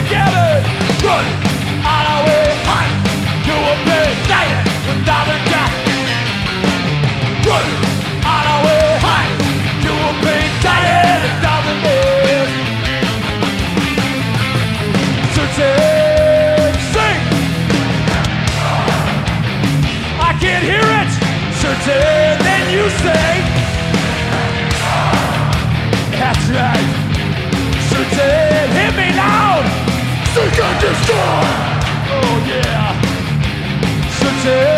together, running on our way high to a big night without a doubt. Running on our way high to a big night without a doubt. Searching, sing. I can't hear it. Searching, then you sing. That's right. Searching, hit me loud. Seek and destroy. Oh yeah. Searching.